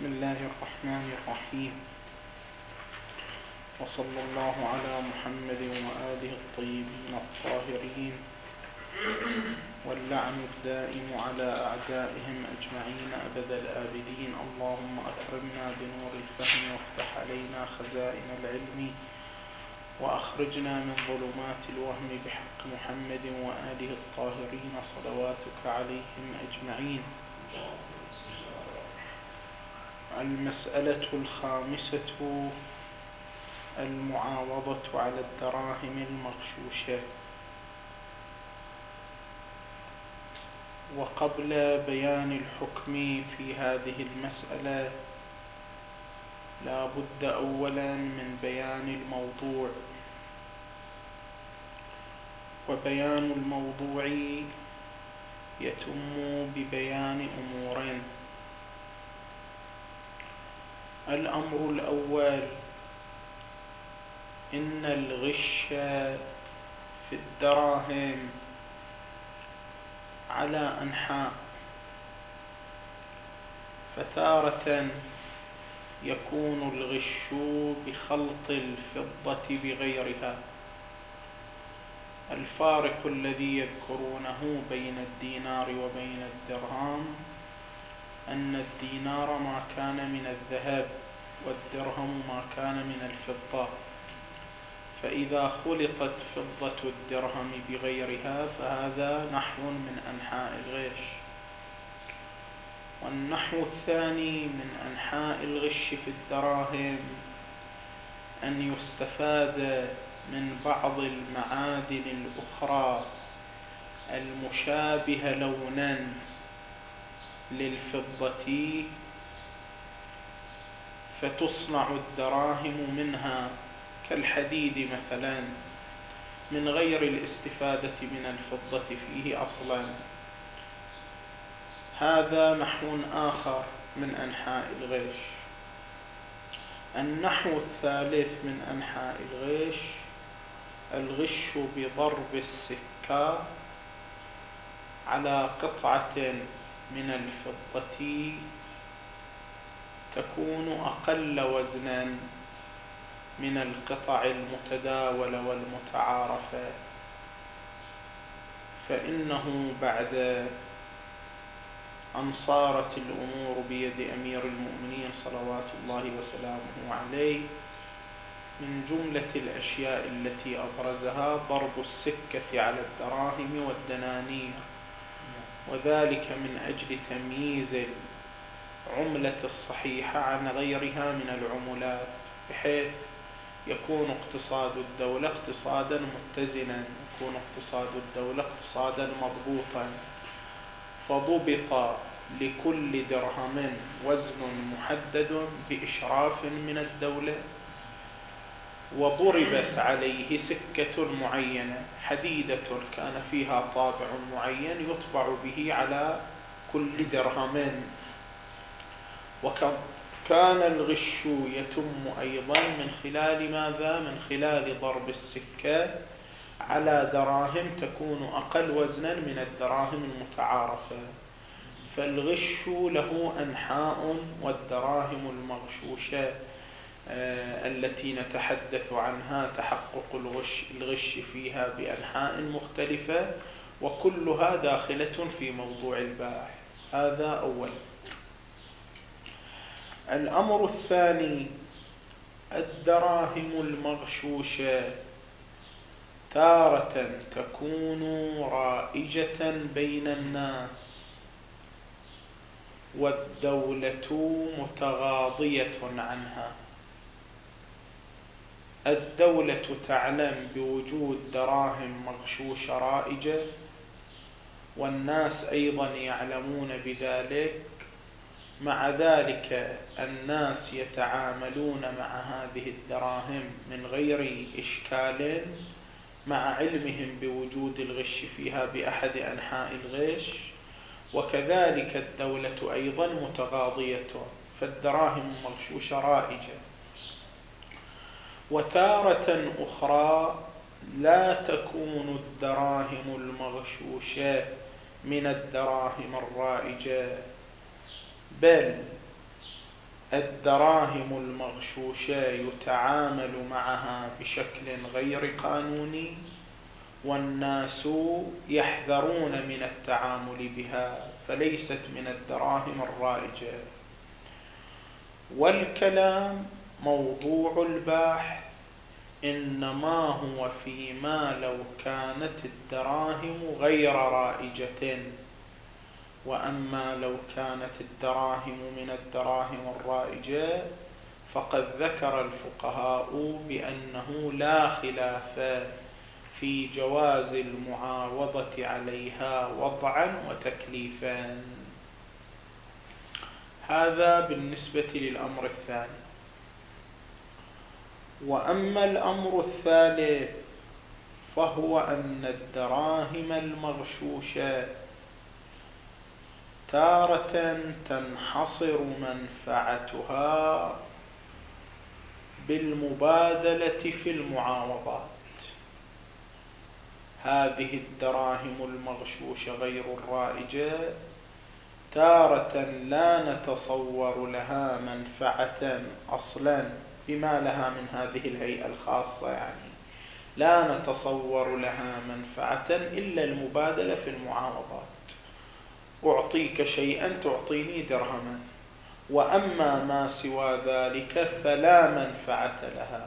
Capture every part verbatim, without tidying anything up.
بسم الله الرحمن الرحيم، وصلى الله على محمد وآله الطيبين الطاهرين، واللعن الدائم على أعدائهم أجمعين أبد الآبدين. اللهم أكرمنا بنور الفهم وافتح علينا خزائن العلم، وأخرجنا من ظلمات الوهم بحق محمد وآله الطاهرين صلواتك عليهم أجمعين. المسألة الخامسة: المعاوضة على الدراهم المغشوشة. وقبل بيان الحكم في هذه المسألة لا بد أولا من بيان الموضوع، وبيان الموضوع يتم ببيان أمورين. الأمر الأول: إن الغش في الدراهم على أنحاء، فتارة يكون الغش بخلط الفضة بغيرها. الفارق الذي يذكرونه بين الدينار وبين الدرهم أن الدينار ما كان من الذهب والدرهم ما كان من الفضة، فإذا خلطت فضة الدرهم بغيرها فهذا نحو من أنحاء الغش. والنحو الثاني من أنحاء الغش في الدراهم أن يستفاد من بعض المعادن الأخرى المشابهة لونا للفضة، فتصنع الدراهم منها كالحديد مثلا من غير الاستفادة من الفضة فيه أصلا. هذا نحو آخر من أنحاء الغش. النحو الثالث من أنحاء الغش: الغش بضرب السكة على قطعة من الفضة تكون أقل وزنا من القطع المتداولة والمتعارفة، فإنه بعد أن صارت الأمور بيد أمير المؤمنين صلوات الله وسلامه عليه، من جملة الأشياء التي أبرزها ضرب السكة على الدراهم والدنانير، وذلك من أجل تمييز العملة الصحيحة عن غيرها من العملات، بحيث يكون اقتصاد الدولة اقتصادا متزنا، يكون اقتصاد الدولة اقتصادا مضبوطا. فضبط لكل درهم وزن محدد بإشراف من الدولة، وضربت عليه سكة معينة حديدة كان فيها طابع معين يطبع به على كل درهم. وكان الغش يتم أيضا من خلال ماذا؟ من خلال ضرب السكة على دراهم تكون أقل وزنا من الدراهم المتعارفة. فالغش له أنحاء، والدراهم المغشوشة آه التي نتحدث عنها تحقق الغش, الغش فيها بأنحاء مختلفة، وكلها داخلة في موضوع الباحث. هذا أول. الأمر الثاني: الدراهم المغشوشة تارة تكون رائجة بين الناس، والدولة متغاضية عنها. الدولة تعلم بوجود دراهم مغشوشة رائجة، والناس أيضا يعلمون بذلك. مع ذلك الناس يتعاملون مع هذه الدراهم من غير إشكال، مع علمهم بوجود الغش فيها بأحد أنحاء الغش. وكذلك الدولة أيضا متغاضية، فالدراهم المغشوشة رائجة. وتارة أخرى لا تكون الدراهم المغشوشة من الدراهم الرائجة، بل الدراهم المغشوشة يتعامل معها بشكل غير قانوني، والناس يحذرون من التعامل بها، فليست من الدراهم الرائجة. والكلام موضوع البحث إنما هو فيما لو كانت الدراهم غير رائجة، وأما لو كانت الدراهم من الدراهم الرائجة فقد ذكر الفقهاء بأنه لا خلاف في جواز المعاوضة عليها وضعا وتكليفا. هذا بالنسبة للأمر الثاني. وأما الأمر الثالث فهو أن الدراهم المغشوشة تارة تنحصر منفعتها بالمبادلة في المعاوضات. هذه الدراهم المغشوشة غير الرائجة تارة لا نتصور لها منفعة أصلا بما لها من هذه الهيئة الخاصة، يعني لا نتصور لها منفعة إلا المبادلة في المعاوضات. أعطيك شيئا تعطيني درهما، وأما ما سوى ذلك فلا منفعة لها.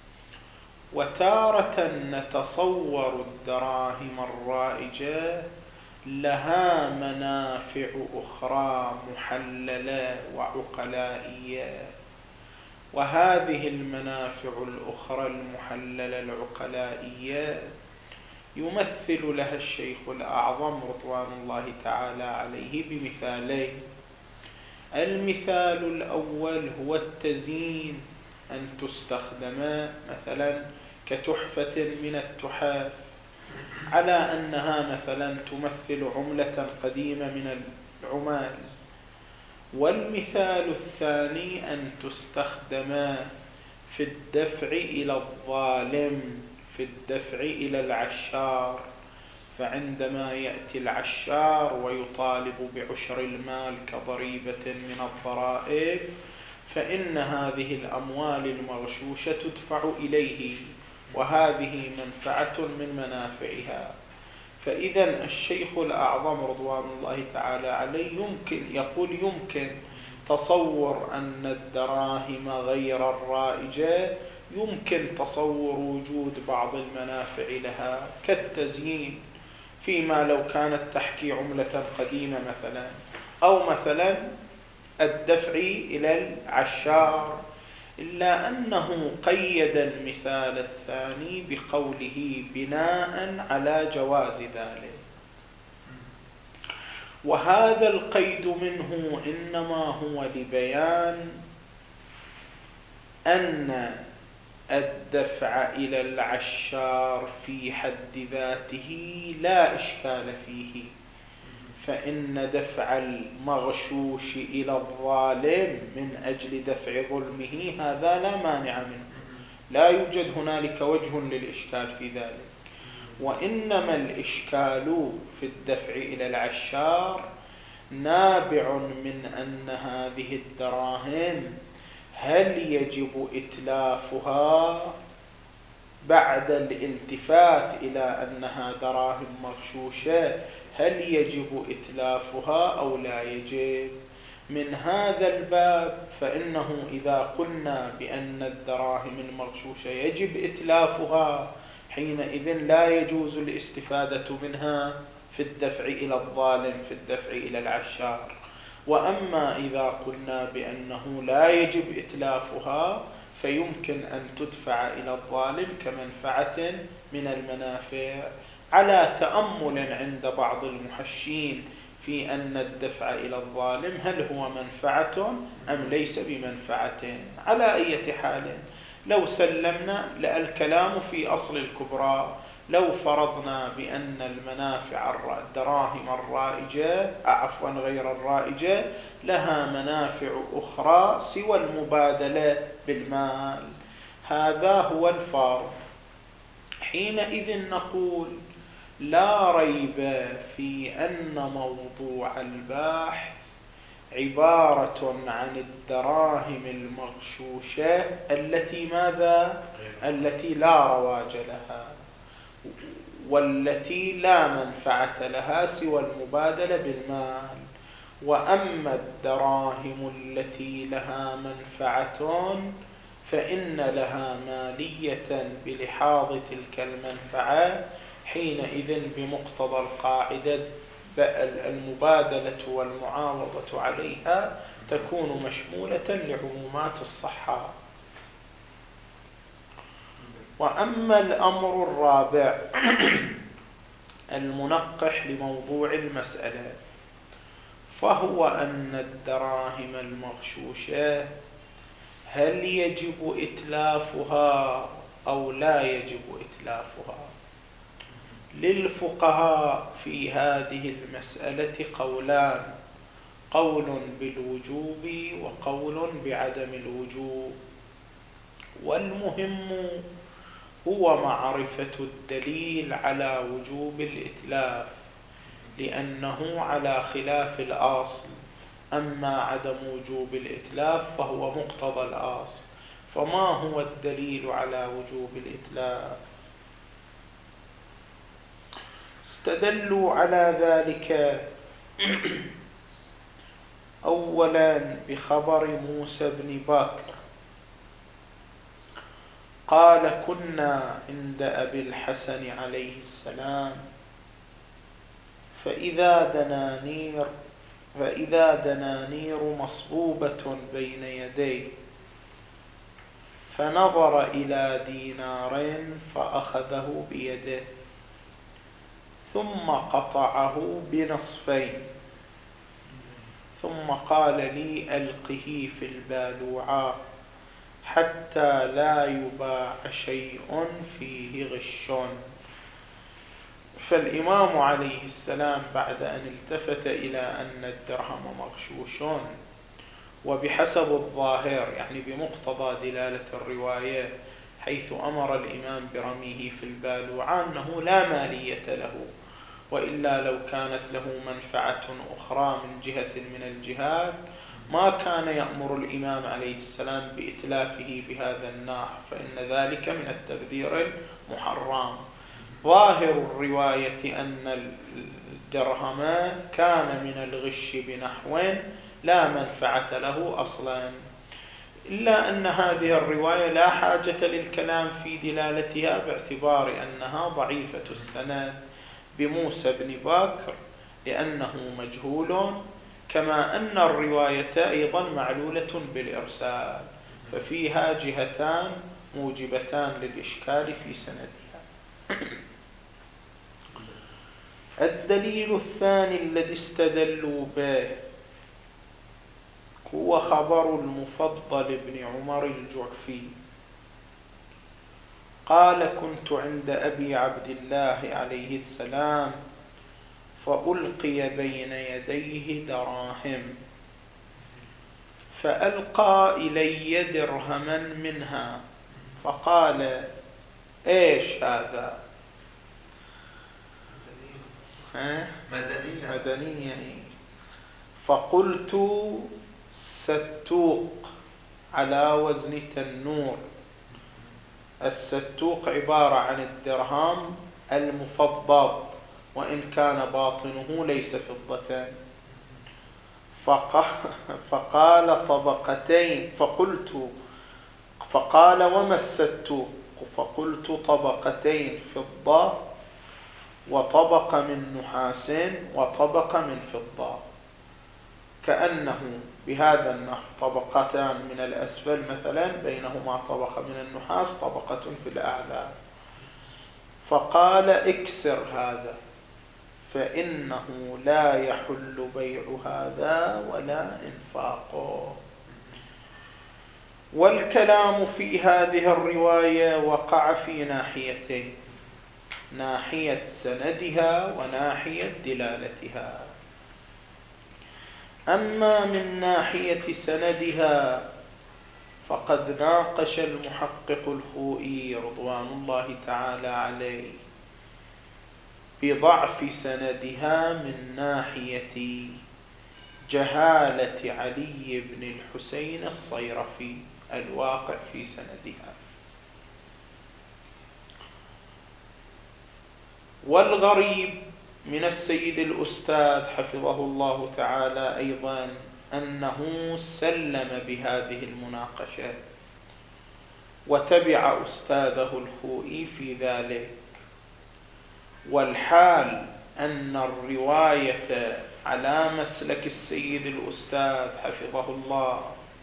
وتارة نتصور الدراهم الرائجة لها منافع أخرى محللة وعقلائية، وهذه المنافع الأخرى المحللة العقلائية يمثل لها الشيخ الأعظم رضوان الله تعالى عليه بمثالين. المثال الأول هو التزيين، أن تستخدم مثلا كتحفة من التحف على أنها مثلا تمثل عملة قديمة من العمال. والمثال الثاني أن تستخدم في الدفع إلى الظالم، في الدفع إلى العشار. فعندما يأتي العشار ويطالب بعشر المال كضريبة من الضرائب، فإن هذه الأموال المغشوشة تدفع إليه، وهذه منفعة من منافعها. فإذا الشيخ الأعظم رضوان الله تعالى عليه يمكن يقول يمكن تصور أن الدراهم غير الرائجة يمكن تصور وجود بعض المنافع لها كالتزيين، فيما لو كانت تحكي عملة قديمة مثلا، أو مثلا الدفع إلى العشار. إلا أنه قيد المثال الثاني بقوله بناء على جواز ذلك، وهذا القيد منه إنما هو لبيان أن الدفع إلى العشار في حد ذاته لا إشكال فيه، فإن دفع المغشوش إلى الظالم من أجل دفع ظلمه هذا لا مانع منه، لا يوجد هنالك وجه للإشكال في ذلك. وإنما الإشكال في الدفع إلى العشار نابع من أن هذه الدراهم هل يجب إتلافها بعد الالتفات إلى أنها دراهم مغشوشة، هل يجب إتلافها أو لا يجب؟ من هذا الباب فإنه إذا قلنا بأن الدراهم المغشوشة يجب إتلافها، حينئذ لا يجوز الاستفادة منها في الدفع إلى الظالم، في الدفع إلى العشار. وأما إذا قلنا بأنه لا يجب إتلافها فيمكن أن تدفع إلى الظالم كمنفعة من المنافع، على تأمل عند بعض المحشين في أن الدفع إلى الظالم هل هو منفعة أم ليس بمنفعة. على أي حال لو سلمنا الكلام في أصل الكبرى، لو فرضنا بأن المنافع الدراهم الرائجة عفوا غير الرائجة لها منافع أخرى سوى المبادلة بالمال، هذا هو الفرض. حينئذ نقول لا ريب في أن موضوع الباحث عبارة عن الدراهم المغشوشة التي ماذا؟ التي لا رواج لها والتي لا منفعة لها سوى المبادلة بالمال. وأما الدراهم التي لها منفعة فإن لها مالية بلحاظ تلك المنفعة، حينئذ بمقتضى القاعدة المبادلة والمعاوضة عليها تكون مشمولة لعمومات الصحة. وأما الأمر الرابع المنقح لموضوع المسألة، فهو أن الدراهم المغشوشة هل يجب إتلافها أو لا يجب إتلافها؟ للفقهاء في هذه المسألة قولان، قول بالوجوب وقول بعدم الوجوب. والمهم هو معرفة الدليل على وجوب الإتلاف، لأنه على خلاف الأصل. أما عدم وجوب الإتلاف فهو مقتضى الأصل. فما هو الدليل على وجوب الإتلاف؟ استدلوا على ذلك أولا بخبر موسى بن بكر قال: كنا عند أبي الحسن عليه السلام فإذا دنانير فإذا دنانير مصبوبة بين يديه، فنظر إلى دينار فأخذه بيده ثم قطعه بنصفين، ثم قال لي: ألقه في البالوعة حتى لا يباع شيء فيه غش. فالإمام عليه السلام بعد أن التفت إلى أن الدرهم مغشوش، وبحسب الظاهر يعني بمقتضى دلالة الرواية حيث أمر الإمام برميه في البالوعة أنه لا مالية له، وإلا لو كانت له منفعة أخرى من جهة من الجهات ما كان يأمر الإمام عليه السلام بإتلافه بهذا النحو، فإن ذلك من التبذير المحرم. ظاهر الرواية أن الدرهم كان من الغش بنحو لا منفعة له أصلا، إلا أن هذه الرواية لا حاجة للكلام في دلالتها باعتبار أنها ضعيفة السند بموسى بن بكر لأنه مجهول، كما أن الرواية أيضا معلولة بالإرسال، ففيها جهتان موجبتان للإشكال في سندها. الدليل الثاني الذي استدلوا به هو خبر المفضل بن عمر الجعفي قال: كنت عند أبي عبد الله عليه السلام فألقي بين يديه دراهم، فألقى إلي درهما منها فقال: إيش هذا؟ مدنية. مدنية. فقلت: ستوق على وزن تنور. الستوق عبارة عن الدرهم المفضل وإن كان باطنه ليس فضة. فقال: طبقتين. فقلت فقال: وما الستوق؟ فقلت: طبقتين فضة وطبق من نحاس وطبق من فضة، كأنه بهذا النحو طبقتان من الأسفل مثلا بينهما طبقة من النحاس طبقة في الأعلى. فقال: اكسر هذا فإنه لا يحل بيع هذا ولا إنفاقه. والكلام في هذه الرواية وقع في ناحيتين: ناحية سندها وناحية دلالتها. أما من ناحية سندها فقد ناقش المحقق الخوئي رضوان الله تعالى عليه بضعف سندها من ناحية جهالة علي بن الحسين الصيرفي الواقع في سندها. والغريب من السيد الأستاذ حفظه الله تعالى أيضا أنه سلم بهذه المناقشة وتبع أستاذه الخوئي في ذلك، والحال أن الرواية على مسلك السيد الأستاذ حفظه الله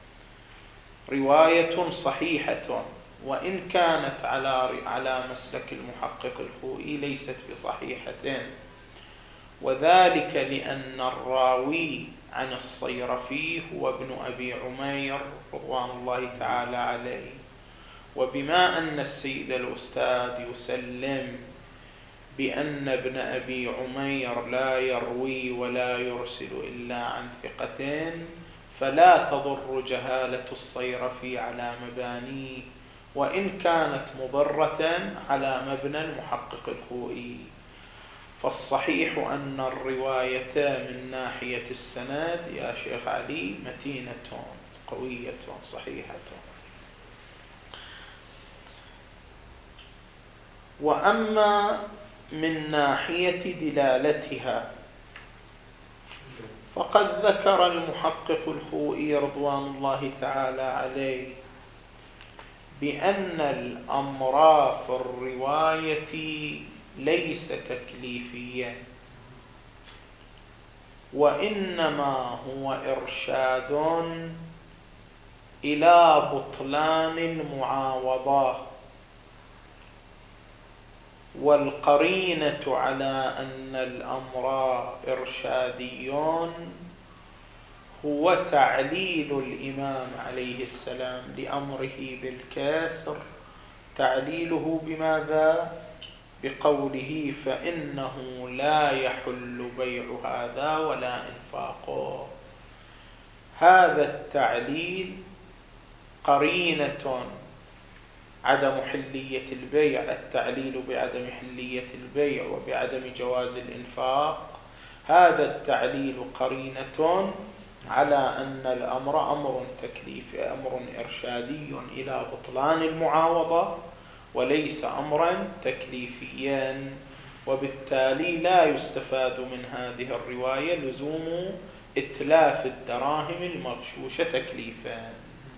رواية صحيحة، وإن كانت على على مسلك المحقق الخوئي ليست بصحيحة، وذلك لأن الراوي عن الصيرفي هو ابن أبي عمير رضوان الله تعالى عليه، وبما أن السيد الأستاذ يسلم بأن ابن أبي عمير لا يروي ولا يرسل إلا عن ثقتين، فلا تضر جهالة الصيرفي على مبانيه، وإن كانت مضرة على مبنى المحقق الخوئي. فالصحيح أن الرواية من ناحية السند يا شيخ علي متينة قوية صحيحة. وأما من ناحية دلالتها فقد ذكر المحقق الخوئي رضوان الله تعالى عليه بأن الأمر في الرواية ليس تكليفيا، وإنما هو إرشاد إلى بطلان المعاوضة، والقرينة على أن الأمر إرشادي هو تعليل الإمام عليه السلام لأمره بالكسر، تعليله بماذا؟ بقوله فإنه لا يحل بيع هذا ولا إنفاقه. هذا التعليل قرينة عدم حلية البيع، التعليل بعدم حلية البيع وبعدم جواز الإنفاق، هذا التعليل قرينة على أن الأمر أمر تكليفي، أمر إرشادي إلى بطلان المعاوضة وليس أمرا تكليفيا، وبالتالي لا يستفاد من هذه الرواية لزوم إتلاف الدراهم المغشوشة تكليفا.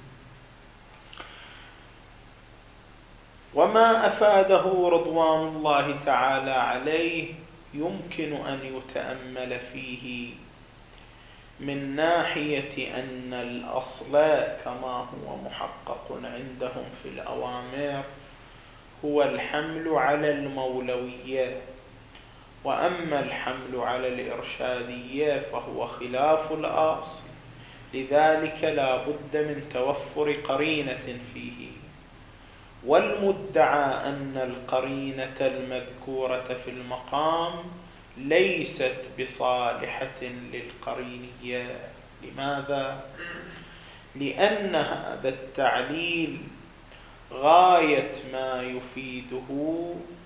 وما أفاده رضوان الله تعالى عليه يمكن أن يتأمل فيه من ناحية أن الأصل كما هو محقق عندهم في الأوامر هو الحمل على المولوية، وأما الحمل على الإرشادية فهو خلاف الأصل، لذلك لا بد من توفر قرينة فيه. والمدعى أن القرينة المذكورة في المقام ليست بصالحة للقرينية. لماذا؟ لأن هذا التعليل غاية ما يفيده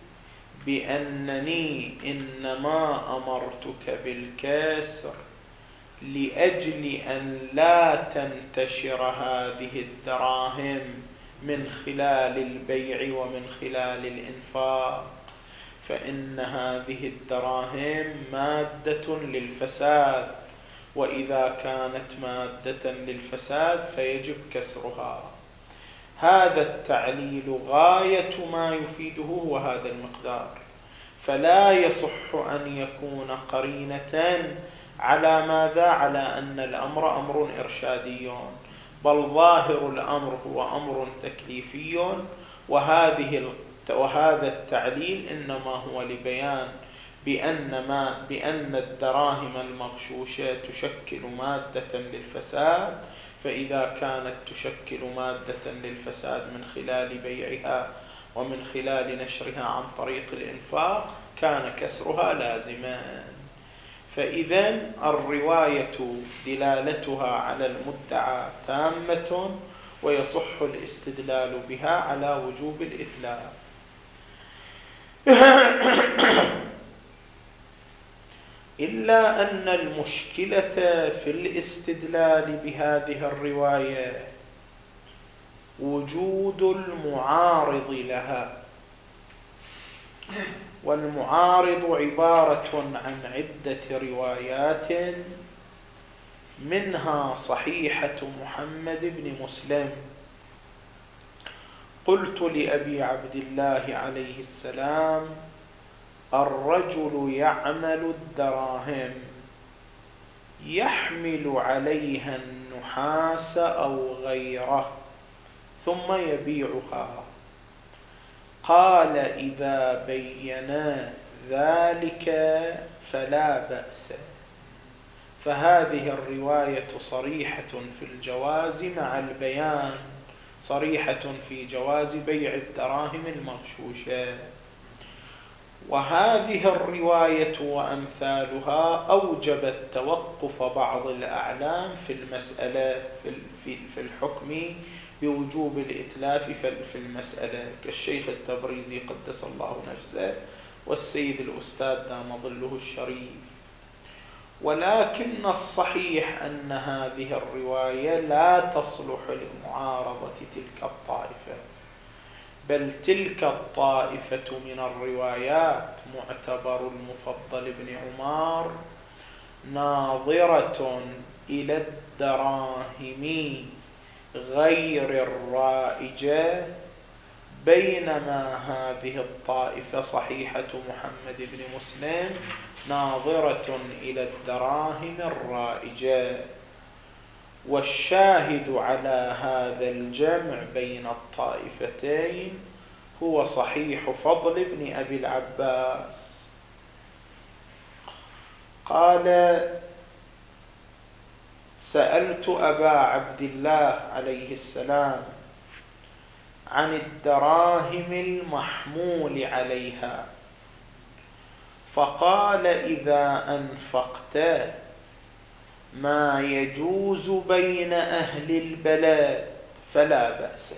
بأنني إنما أمرتك بالكسر لأجل أن لا تنتشر هذه الدراهم من خلال البيع ومن خلال الإنفاق، فإن هذه الدراهم مادة للفساد، وإذا كانت مادة للفساد فيجب كسرها. هذا التعليل غاية ما يفيده هو هذا المقدار، فلا يصح أن يكون قرينة على ماذا؟ على أن الأمر أمر إرشادي، بل ظاهر الأمر هو أمر تكليفي، وهذه وهذا التعليل إنما هو لبيان بأن ما بأن الدراهم المغشوشة تشكل مادة للفساد، فإذا كانت تشكل مادة للفساد من خلال بيعها ومن خلال نشرها عن طريق الإنفاق كان كسرها لازما. فإذا الرواية دلالتها على المدعى تامة، ويصح الاستدلال بها على وجوب الإتلاف. إلا أن المشكلة في الاستدلال بهذه الرواية وجود المعارض لها، والمعارض عبارة عن عدة روايات، منها صحيحة محمد بن مسلم. قلت لأبي عبد الله عليه السلام: الرجل يعمل الدراهم يحمل عليها النحاس أو غيره ثم يبيعها. قال: إذا بينا ذلك فلا بأس. فهذه الرواية صريحة في الجواز مع البيان، صريحة في جواز بيع الدراهم المغشوشة. وهذه الرواية وأمثالها أوجبت توقف بعض الأعلام في المسألة في الحكم بوجوب الإتلاف في المسألة، كالشيخ التبريزي قدس الله نفسه والسيد الأستاذ دام ظله الشريف. ولكن الصحيح أن هذه الرواية لا تصلح لمعارضة تلك الطائفة، بل تلك الطائفة من الروايات معتبر المفضل بن عمار ناظرة إلى الدراهم غير الرائجة، بينما هذه الطائفة صحيحة محمد بن مسلم ناظرة إلى الدراهم الرائجة. والشاهد على هذا الجمع بين الطائفتين هو صحيح فضل بن أبي العباس. قال: سألت أبا عبد الله عليه السلام عن الدراهم المحمول عليها، فقال: إذا أنفقت ما يجوز بين أهل البلد فلا بأس،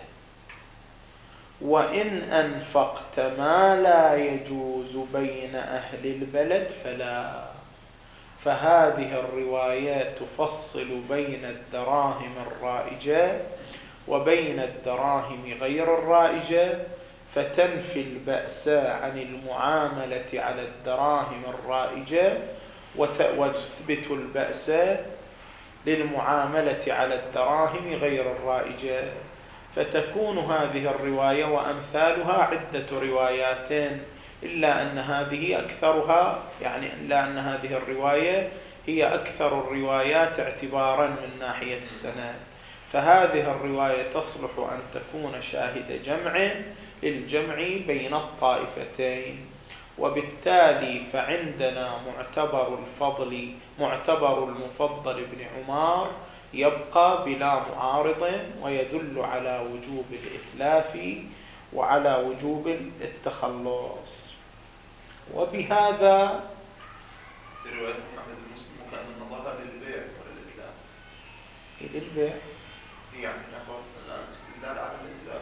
وإن أنفقت ما لا يجوز بين أهل البلد فلا. فهذه الروايات تفصل بين الدراهم الرائجة وبين الدراهم غير الرائجة، فتنفي البأس عن المعاملة على الدراهم الرائجة وتثبت البأس للمعاملة على الدراهم غير الرائجة. فتكون هذه الرواية وأمثالها عدة روايات، إلا أن هذه أكثرها، يعني إلا أن هذه الرواية هي أكثر الروايات اعتبارا من ناحية السند. فهذه الرواية تصلح أن تكون شاهد جمع للجمع بين الطائفتين، وبالتالي فعندنا معتبر الفضل معتبر المفضل بن عمار يبقى بلا معارض، ويدل على وجوب الإتلاف وعلى وجوب التخلص. وبهذا في رواية محمد المسلم كان النظر للبيع وللإتلاف. للبيع يعني نقول الاستدلال على الإتلاف.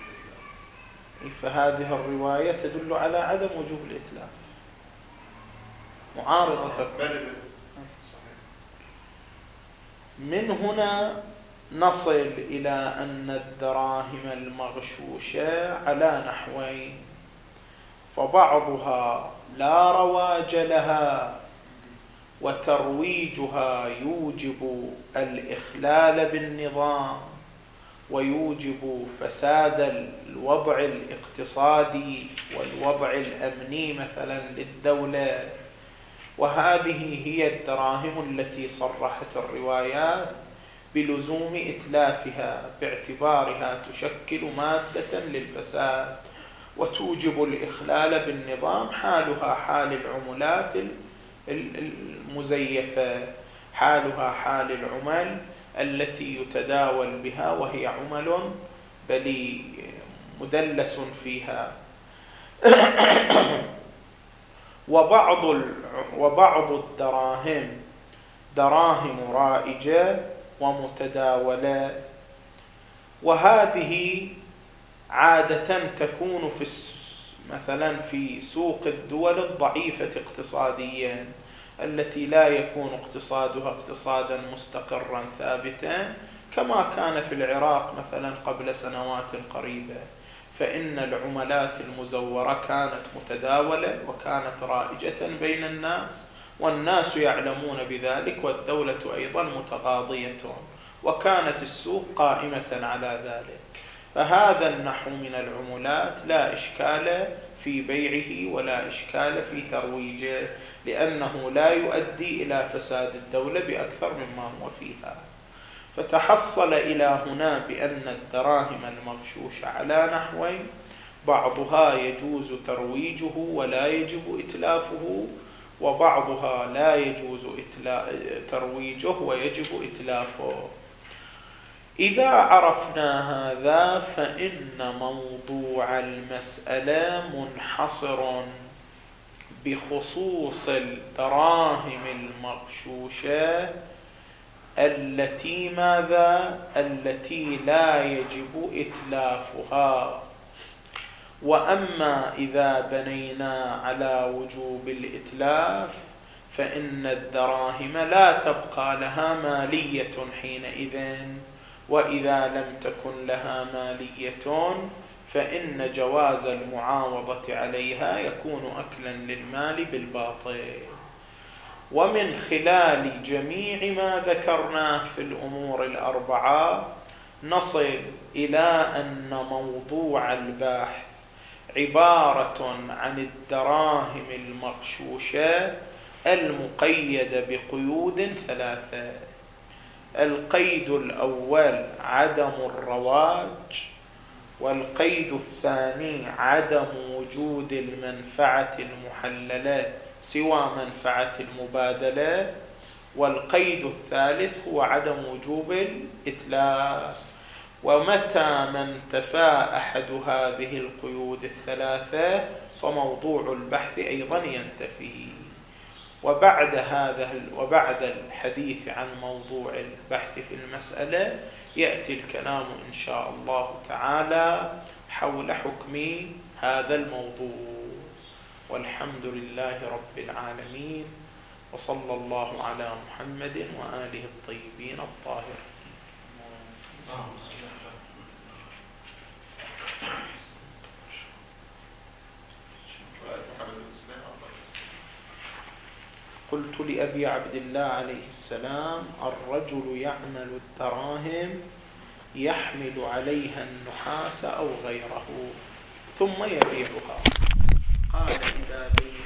فهذه الرواية تدل على عدم وجوب الإتلاف، معارضة. من هنا نصل إلى أن الدراهم المغشوشة على نحوين: فبعضها لا رواج لها وترويجها يوجب الإخلال بالنظام ويوجب فساد الوضع الاقتصادي والوضع الأمني مثلا للدولة. وهذه هي الدراهم التي صرحت الروايات بلزوم إتلافها باعتبارها تشكل مادة للفساد وتوجب الإخلال بالنظام، حالها حال العملات المزيفة، حالها حال العمل التي يتداول بها وهي عمل بل مدلس فيها. وبعض وبعض الدراهم دراهم رائجة ومتداولة، وهذه عادة تكون في مثلا في سوق الدول الضعيفة اقتصاديا التي لا يكون اقتصادها اقتصادا مستقرا ثابتا كما كان في العراق مثلا قبل سنوات قريبة، فإن العملات المزورة كانت متداولة وكانت رائجة بين الناس، والناس يعلمون بذلك، والدولة أيضا متقاضية، وكانت السوق قائمة على ذلك. فهذا النحو من العملات لا إشكال في بيعه ولا إشكال في ترويجه، لأنه لا يؤدي إلى فساد الدولة بأكثر مما هو فيها. فتحصل إلى هنا بأن الدراهم المغشوشة على نحوين: بعضها يجوز ترويجه ولا يجب إتلافه، وبعضها لا يجوز ترويجه ويجب إتلافه. إذا عرفنا هذا فإن موضوع المسألة منحصر بخصوص الدراهم المغشوشة التي ماذا؟ التي لا يجب إتلافها. وأما إذا بنينا على وجوب الإتلاف فإن الدراهم لا تبقى لها مالية حينئذ، وإذا لم تكن لها مالية فإن جواز المعاوضة عليها يكون أكلا للمال بالباطل. ومن خلال جميع ما ذكرناه في الأمور الأربعة نصل إلى أن موضوع الباحث عبارة عن الدراهم المغشوشة المقيدة بقيود ثلاثة. القيد الأول عدم الرواج، والقيد الثاني عدم وجود المنفعة المحللة سوى منفعة المبادلة، والقيد الثالث هو عدم وجوب الإتلاف. ومتى ما انتفى أحد هذه القيود الثلاثة فموضوع البحث أيضا ينتفي. وبعد هذا وبعد الحديث عن موضوع البحث في المسألة يأتي الكلام إن شاء الله تعالى حول حكم هذا الموضوع. والحمد لله رب العالمين، وصلى الله على محمد وآله الطيبين الطاهرين. قلت لأبي عبد الله عليه السلام: الرجل يعمل الدراهم يحمل عليها النحاس أو غيره ثم يبيعها. قال: إذا بيع